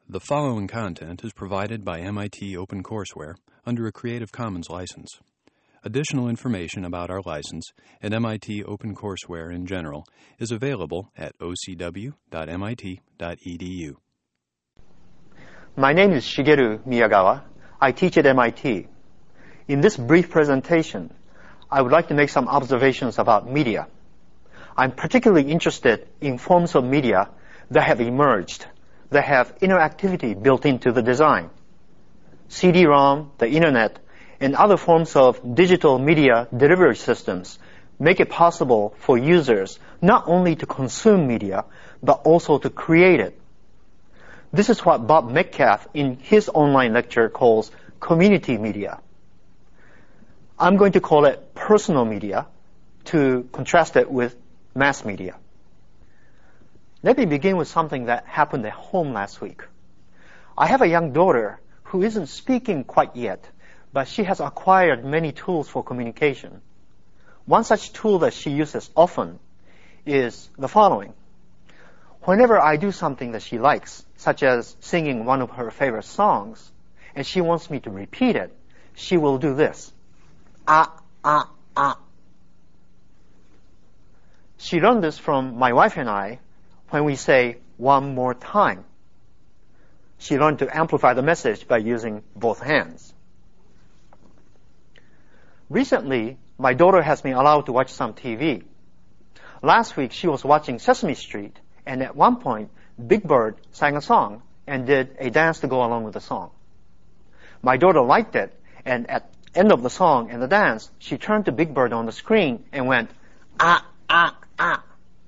The following content is provided by MIT OpenCourseware under a Creative Commons license. Additional information about our license and MIT OpenCourseware in general is available at ocw.mit.edu. My name is Shigeru Miyagawa. I teach at MIT. In this brief presentation, I would like to make some observations about media. I'm particularly interested in forms of media that have emerged, that have interactivity built into the design. CD-ROM, the internet, and other forms of digital media delivery systems make it possible for users not only to consume media, but also to create it. This is what Bob Metcalfe in his online lecture calls community media. I'm going to call it personal media to contrast it with mass media. Let me begin with something that happened at home last week. I have a young daughter who isn't speaking quite yet, but she has acquired many tools for communication. One such tool that she uses often is the following. Whenever I do something that she likes, such as singing one of her favorite songs, and she wants me to repeat it, she will do this. Ah, ah, ah. She learned this from my wife and I when we say one more time. She learned to amplify the message by using both hands. Recently, my daughter has been allowed to watch some TV. Last week, she was watching Sesame Street, and at one point, Big Bird sang a song and did a dance to go along with the song. My daughter liked it, and at the end of the song and the dance, she turned to Big Bird on the screen and went, ah, ah, ah.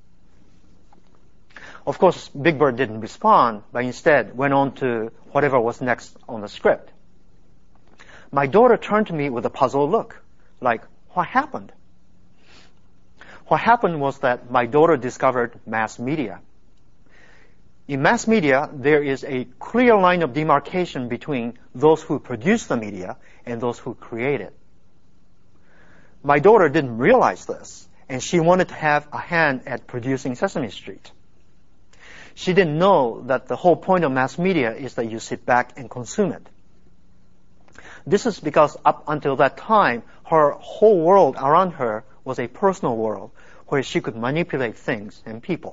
Of course, Big Bird didn't respond, but instead went on to whatever was next on the script. My daughter turned to me with a puzzled look, like, what happened? What happened was that my daughter discovered mass media. In mass media, there is a clear line of demarcation between those who produce the media and those who create it. My daughter didn't realize this, and she wanted to have a hand at producing Sesame Street. She didn't know that the whole point of mass media is that you sit back and consume it. This is because up until that time, her whole world around her was a personal world where she could manipulate things and people.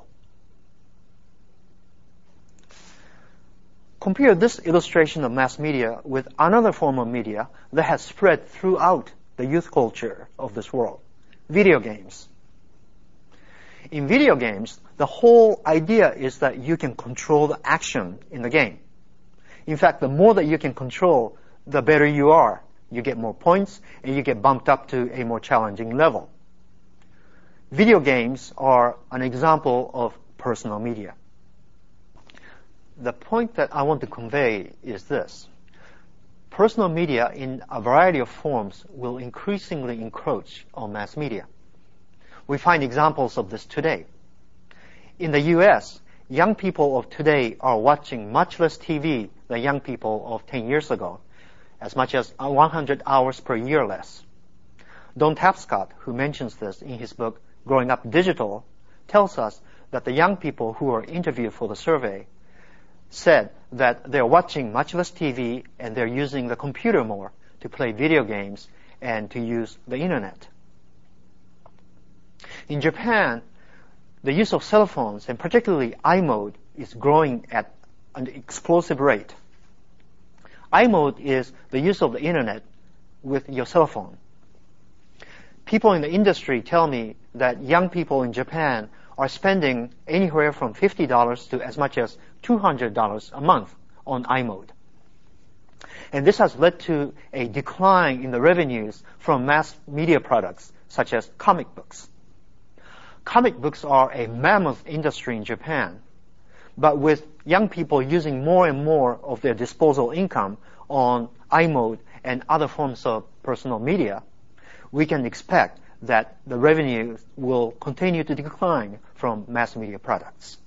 Compare this illustration of mass media with another form of media that has spread throughout the youth culture of this world, video games. In video games, the whole idea is that you can control the action in the game. In fact, the more that you can control, the better you are. You get more points, and you get bumped up to a more challenging level. Video games are an example of personal media. The point that I want to convey is this. Personal media in a variety of forms will increasingly encroach on mass media. We find examples of this today. In the U.S., young people of today are watching much less TV than young people of 10 years ago, as much as 100 hours per year less. Don Tapscott, who mentions this in his book, Growing Up Digital, tells us that the young people who were interviewed for the survey said that they're watching much less TV and they're using the computer more to play video games and to use the internet. In Japan, the use of cell phones, and particularly iMode, is growing at an explosive rate. iMode is the use of the internet with your cell phone. People in the industry tell me that young people in Japan are spending anywhere from $50 to as much as $200 a month on iMode. And this has led to a decline in the revenues from mass media products such as comic books. Comic books are a mammoth industry in Japan, but with young people using more and more of their disposable income on iMode and other forms of personal media, we can expect that the revenue will continue to decline from mass media products.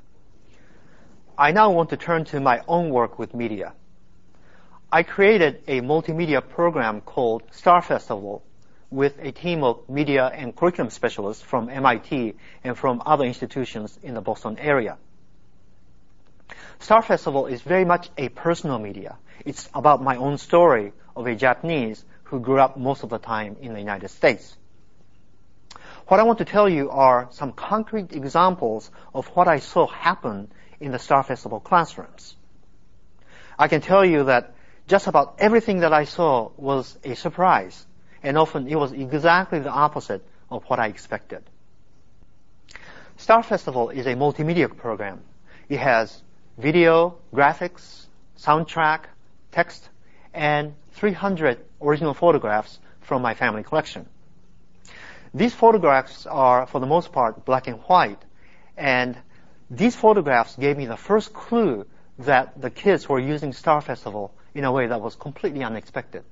I now want to turn to my own work with media. I created a multimedia program called Star Festival with a team of media and curriculum specialists from MIT and from other institutions in the Boston area. Star Festival is very much a personal media. It's about my own story of a Japanese who grew up most of the time in the United States. What I want to tell you are some concrete examples of what I saw happen in the Star Festival classrooms. I can tell you that just about everything that I saw was a surprise, and often it was exactly the opposite of what I expected. Star Festival is a multimedia program. It has video, graphics, soundtrack, text, and 300 original photographs from my family collection. These photographs are, for the most part, black and white, and these photographs gave me the first clue that the kids were using Star Festival in a way that was completely unexpected.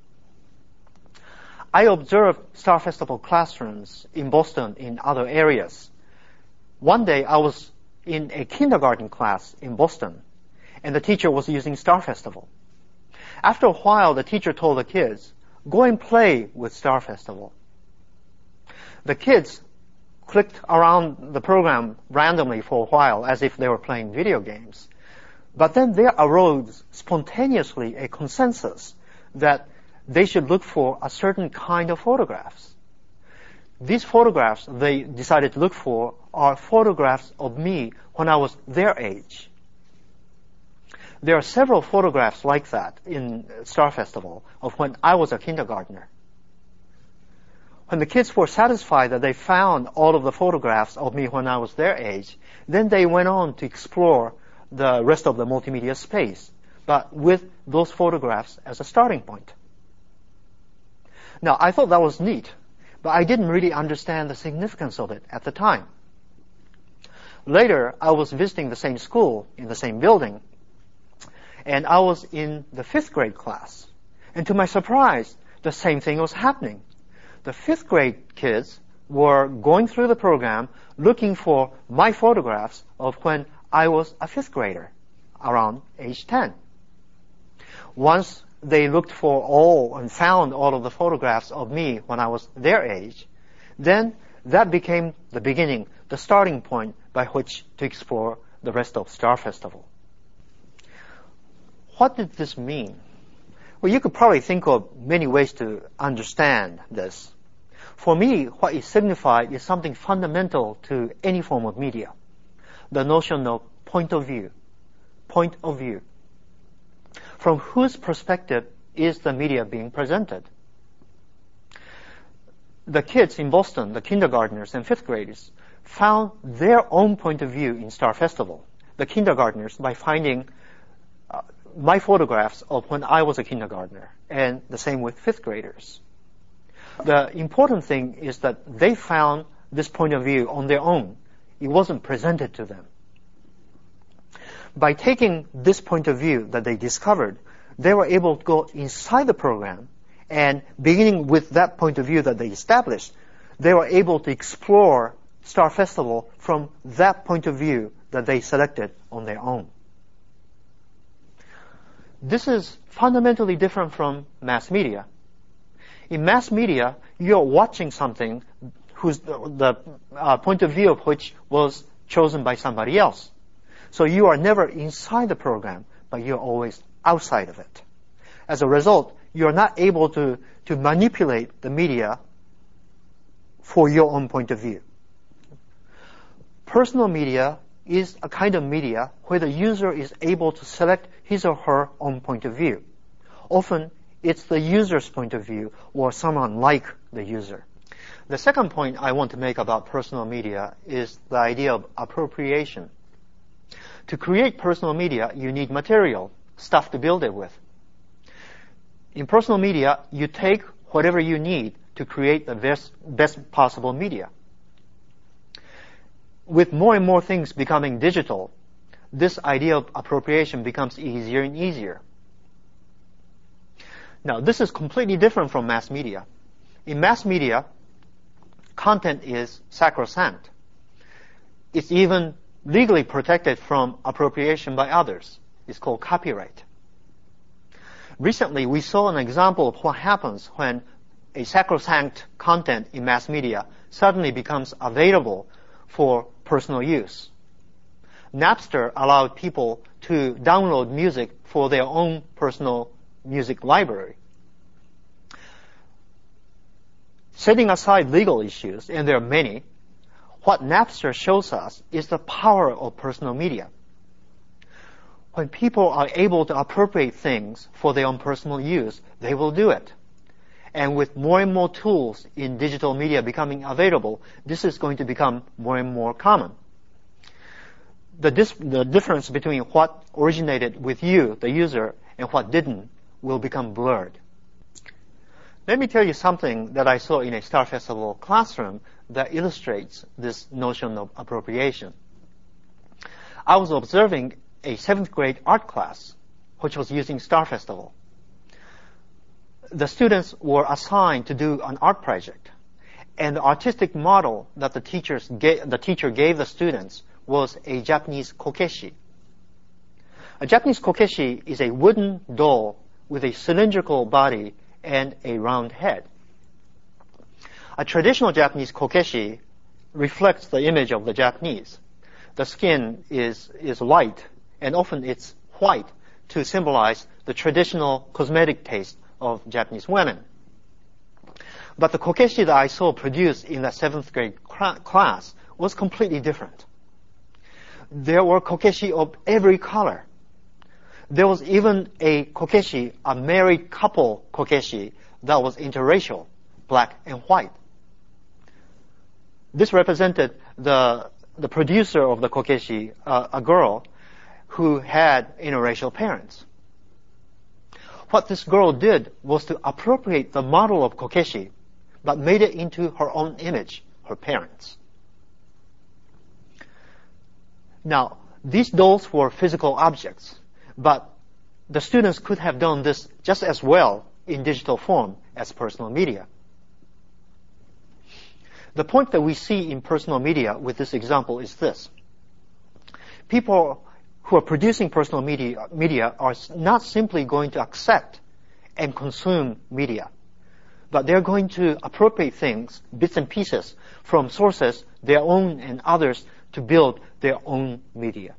I observed Star Festival classrooms in Boston in other areas. One day I was in a kindergarten class in Boston, and the teacher was using Star Festival. After a while, the teacher told the kids, "Go and play with Star Festival." The kids clicked around the program randomly for a while as if they were playing video games. But then there arose spontaneously a consensus that they should look for a certain kind of photographs. These photographs they decided to look for are photographs of me when I was their age. There are several photographs like that in Star Festival of when I was a kindergartner. When the kids were satisfied that they found all of the photographs of me when I was their age, then they went on to explore the rest of the multimedia space, but with those photographs as a starting point. Now, I thought that was neat, but I didn't really understand the significance of it at the time. Later, I was visiting the same school in the same building, and I was in the 5th grade class. And to my surprise, the same thing was happening. The 5th grade kids were going through the program looking for my photographs of when I was a 5th grader, around age 10. Once they looked for all and found all of the photographs of me when I was their age, then that became the beginning, the starting point by which to explore the rest of Star Festival. What did this mean? Well, you could probably think of many ways to understand this. For me, what it signified is something fundamental to any form of media. The notion of point of view. Point of view. From whose perspective is the media being presented? The kids in Boston, the kindergartners and 5th graders, found their own point of view in Star Festival. The kindergartners by finding my photographs of when I was a kindergartner, and the same with 5th graders. The important thing is that they found this point of view on their own. It wasn't presented to them. By taking this point of view that they discovered, they were able to go inside the program, and beginning with that point of view that they established, they were able to explore Star Festival from that point of view that they selected on their own. This is fundamentally different from mass media. In mass media, you're watching something whose the point of view of which was chosen by somebody else. So you are never inside the program, but you're always outside of it. As a result, you're not able to manipulate the media for your own point of view. Personal media is a kind of media where the user is able to select his or her own point of view. Often, it's the user's point of view or someone like the user. The second point I want to make about personal media is the idea of appropriation. To create personal media, you need material, stuff to build it with. In personal media, you take whatever you need to create the best possible media. With more and more things becoming digital, this idea of appropriation becomes easier and easier. Now, this is completely different from mass media. In mass media, content is sacrosanct. It's even legally protected from appropriation by others. It's called copyright. Recently, we saw an example of what happens when a sacrosanct content in mass media suddenly becomes available for personal use. Napster allowed people to download music for their own personal music library. Setting aside legal issues, and there are many, what Napster shows us is the power of personal media. When people are able to appropriate things for their own personal use, they will do it. And with more and more tools in digital media becoming available, this is going to become more and more common. The difference between what originated with you, the user, and what didn't will become blurred. Let me tell you something that I saw in a Star Festival classroom that illustrates this notion of appropriation. I was observing a 7th grade art class, which was using Star Festival. The students were assigned to do an art project, and the artistic model that the teacher gave the students was a Japanese kokeshi. A Japanese kokeshi is a wooden doll with a cylindrical body and a round head. A traditional Japanese kokeshi reflects the image of the Japanese. The skin is light, and often it's white to symbolize the traditional cosmetic taste of Japanese women. But the kokeshi that I saw produced in the 7th grade class was completely different. There were kokeshi of every color. There was even a kokeshi, a married couple kokeshi, that was interracial, black and white. This represented the producer of the kokeshi, a girl who had interracial parents. What this girl did was to appropriate the model of kokeshi, but made it into her own image, her parents. Now, these dolls were physical objects, but the students could have done this just as well in digital form as personal media. The point that we see in personal media with this example is this. People who are producing personal media are not simply going to accept and consume media, but they're going to appropriate things, bits and pieces, from sources, their own and others, to build their own media.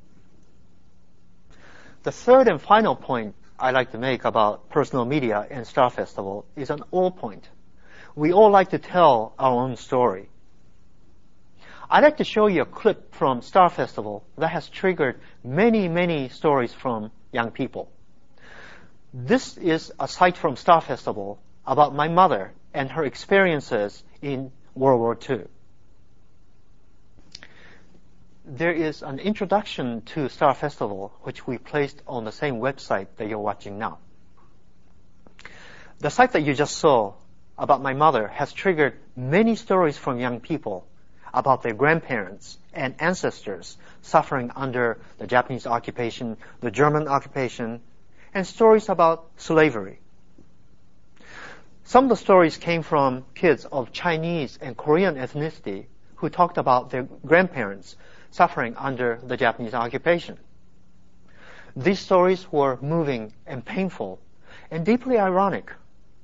The third and final point I'd like to make about personal media and Star Festival is an all point. We all like to tell our own story. I'd like to show you a clip from Star Festival that has triggered many, many stories from young people. This is a site from Star Festival about my mother and her experiences in World War II. There is an introduction to Star Festival which we placed on the same website that you're watching now. The site that you just saw about my mother has triggered many stories from young people about their grandparents and ancestors suffering under the Japanese occupation, the German occupation, and stories about slavery. Some of the stories came from kids of Chinese and Korean ethnicity who talked about their grandparents suffering under the Japanese occupation. These stories were moving and painful and deeply ironic.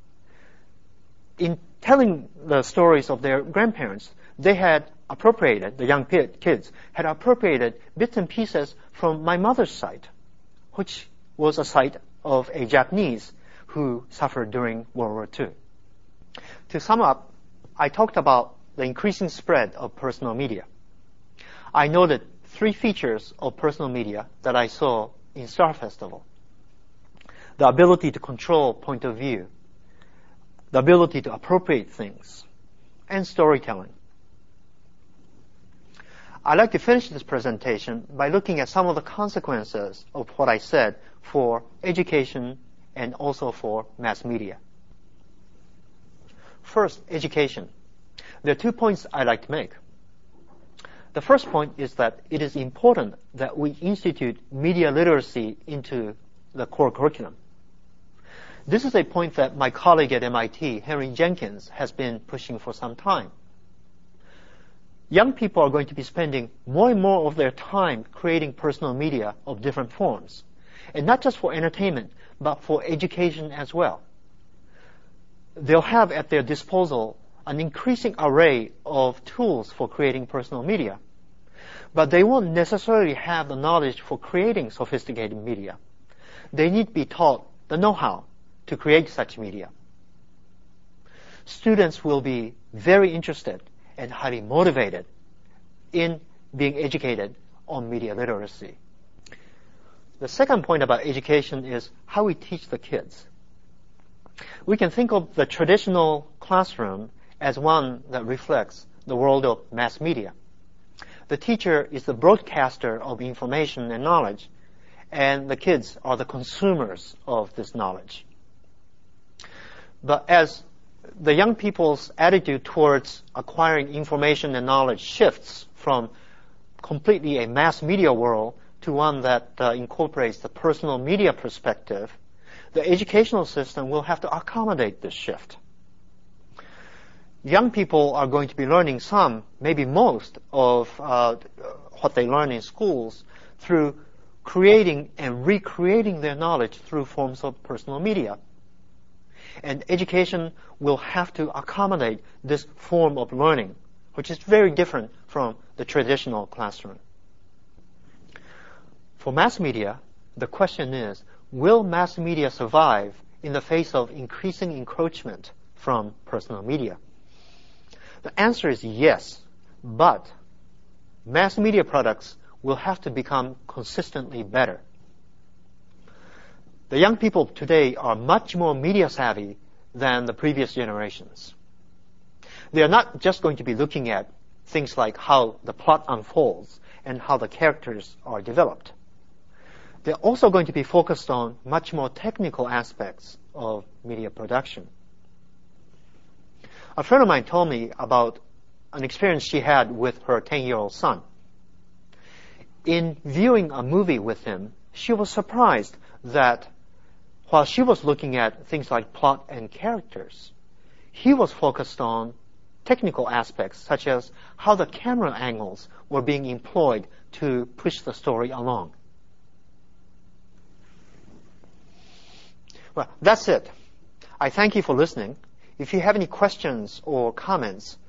In telling the stories of their grandparents, they had appropriated, the young kids had appropriated bits and pieces from my mother's site, which was a site of a Japanese who suffered during World War II. To sum up, I talked about the increasing spread of personal media. I noted 3 features of personal media that I saw in Star Festival. The ability to control point of view, the ability to appropriate things, and storytelling. I'd like to finish this presentation by looking at some of the consequences of what I said for education and also for mass media. First, education. There are 2 points I'd like to make. The first point is that it is important that we institute media literacy into the core curriculum. This is a point that my colleague at MIT, Henry Jenkins, has been pushing for some time. Young people are going to be spending more and more of their time creating personal media of different forms, and not just for entertainment, but for education as well. They'll have at their disposal an increasing array of tools for creating personal media. but they won't necessarily have the knowledge for creating sophisticated media. They need to be taught the know-how to create such media. Students will be very interested and highly motivated in being educated on media literacy. The second point about education is how we teach the kids. We can think of the traditional classroom as one that reflects the world of mass media. The teacher is the broadcaster of information and knowledge, and the kids are the consumers of this knowledge. But as the young people's attitude towards acquiring information and knowledge shifts from completely a mass media world to one that incorporates the personal media perspective, the educational system will have to accommodate this shift. Young people are going to be learning some, maybe most, of what they learn in schools through creating and recreating their knowledge through forms of personal media. And education will have to accommodate this form of learning, which is very different from the traditional classroom. For mass media, the question is, will mass media survive in the face of increasing encroachment from personal media? The answer is yes, but mass media products will have to become consistently better. The young people today are much more media savvy than the previous generations. They are not just going to be looking at things like how the plot unfolds and how the characters are developed. They're also going to be focused on much more technical aspects of media production. A friend of mine told me about an experience she had with her 10-year-old son. In viewing a movie with him, she was surprised that while she was looking at things like plot and characters, he was focused on technical aspects such as how the camera angles were being employed to push the story along. Well, that's it. I thank you for listening. If you have any questions or comments,